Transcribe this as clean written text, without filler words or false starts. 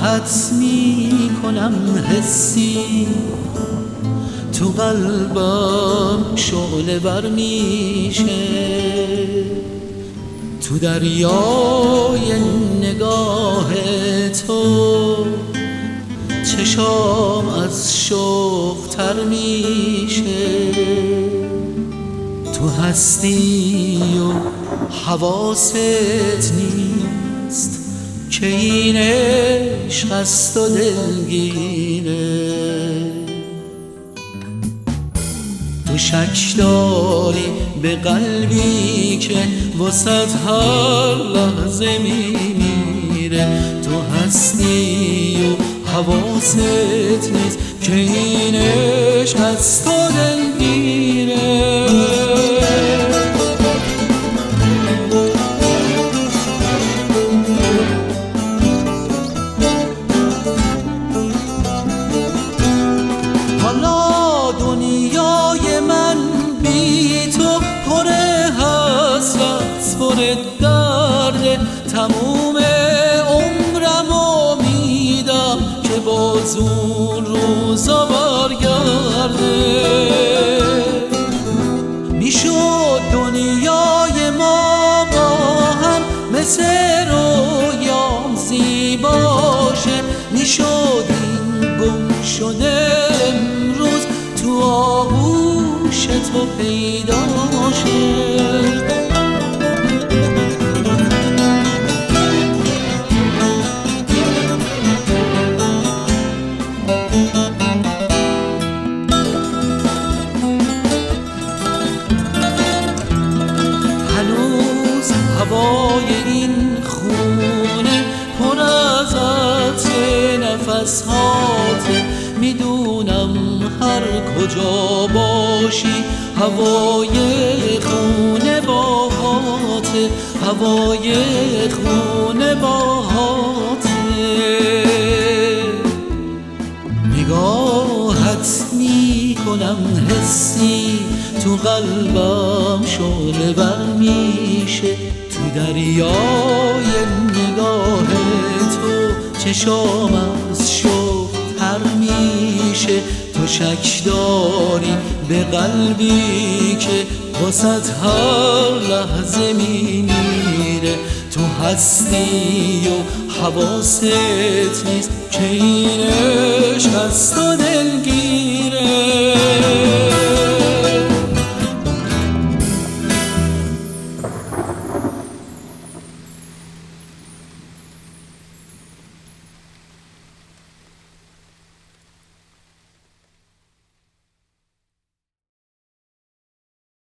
نگاهت می کنم حسی، تو قلبم شعله ور میشه، تو دریای نگاه تو چشام از شوق تر میشه. تو هستی و حواست نیست که این عشق است و دلگیره. تو شک داری به قلبی که واسط هر لحظه میمیره. تو هستی و حواست نیست که این عشق از تو دلگیره. حالا دنیای من بی تو پر حسرت پر درد، تموم عمرمو میدم که باز اون روزا برگرده. میشد دنیای ما با هم مثل رویام زیباشه، میشد این گم شده امروز تو آغوش تو پیدا شه. هنوز هوای این خونه پر از عطر نفس هاته، میدونم هر کجا باشی هوای خونه باهاته، هوای خونه باهاته. نگاهت می کنم حسی، تو قلبم شعله ور میشه، تو دریای نگاه تو چشام از شوق تر میشه. تو شک داری به قلبی که واسط هر لحظه میمیره. تو هستی و حواست نیست که این عشق از تو دلگیره.